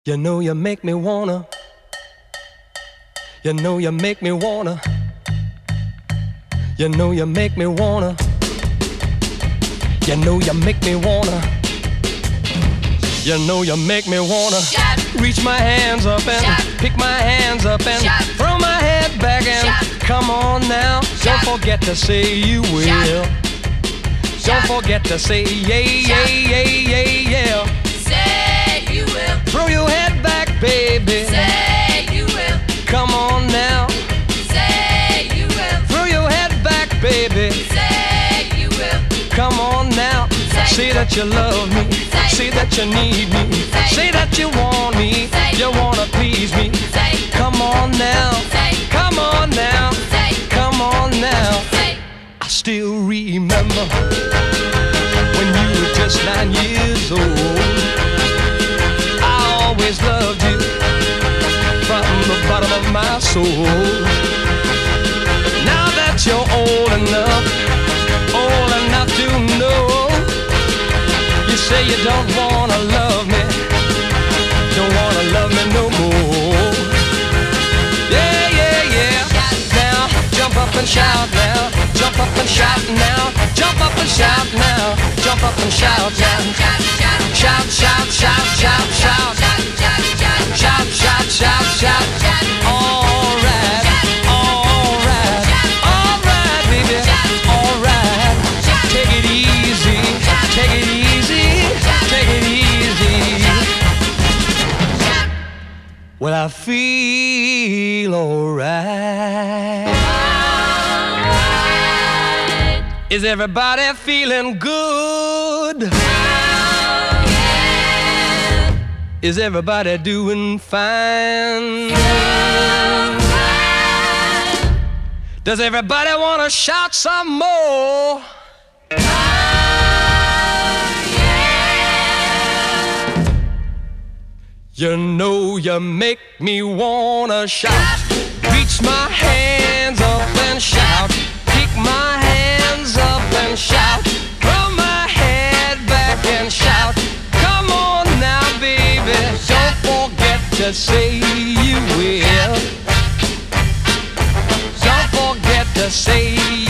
You know you make me wanna. You know you make me wanna. You know you make me wanna. You know you make me wanna. You know you make me wanna. Reach my hands up and pick my hands up and throw my head back and come on now. Don't forget to say you will. Don't forget to say yeah, yeah, yeah, yeah, yeah. Say you will. Throw your head back, baby. Say you will. Come on now. Say you will. Throw your head back, baby. Say you will. Come on now. Say that you love me. Say that you need me. Say that you want me. You wanna please me. Come on now. Come on now. Come on now. I still remember when you were just 9 years old. I always loved you from the bottom of my soul. Now that you're old enough to know, you say you don't wanna love me, don't wanna love me no more. Yeah, yeah, yeah. Now jump up and shout now. Jump up and shout now. Jump up and shout now. Jump up and shout now. Shout, shout, shout, shout, shout. Shout, shout, shout, shout. All right, all right, all right, baby, all right. Take it easy, take it easy, take it easy. Well, I feel alright. Is everybody feeling good? Is everybody doing fine? Does everybody want to shout some more? You know you make me wanna shout. Reach my hands up and shout. Kick my hands up and shout. Throw my head back and shout. Come on now, baby. Don't forget to say you will. Don't forget to say